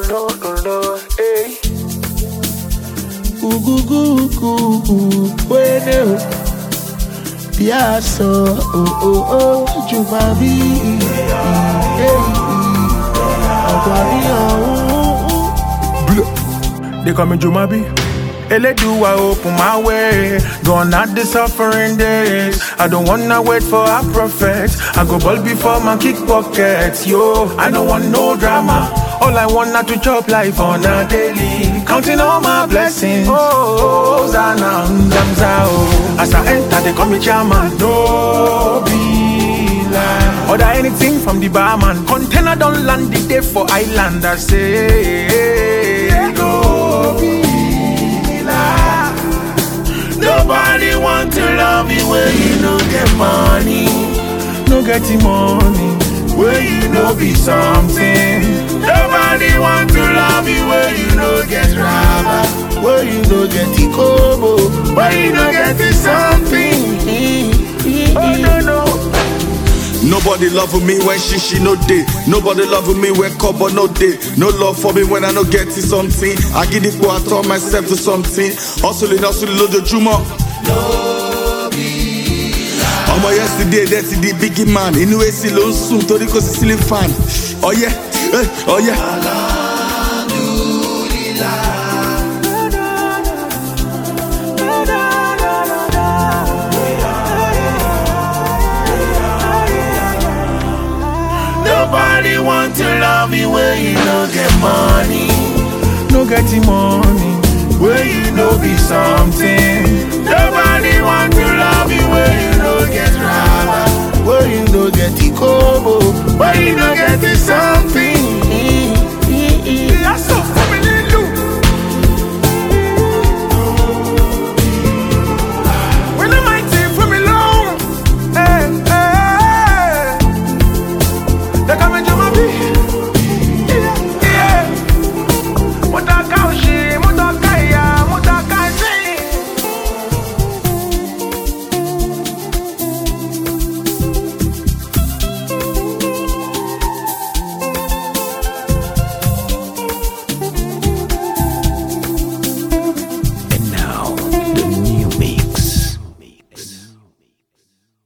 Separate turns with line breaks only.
no, hey.
Bueno, Piasso, Jumabi,
They call me Jumabi. Eledu, I open my way. Gone out the suffering days. I don't wanna wait for a prophet. I go ball before my kick pockets. Yo, I don't want no drama. All I want not to chop life on a daily. Counting all my blessings. Oh, Zana, Zamzao. As I enter, they call me chairman. No be lie. Order anything from the barman. Container don't land the day for island. I say, no be lie. Nobody want to love me where you no get money. No getting money where you no be something. Nobody want to love you where you no get rubber,
where you no get Ikobo,
where you no get something. Oh no.
Nobody love me when she no day. Nobody love me when cover no day. No love for me when I no get to something. I give it for I turn myself to something. Hustling load the juma. I'm yesterday, that's the biggie man. In way see loan soon, Tori cause it's still fan. Oh yeah, oh yeah.
Nobody want to love me where you no get money. No getting money where you no be something.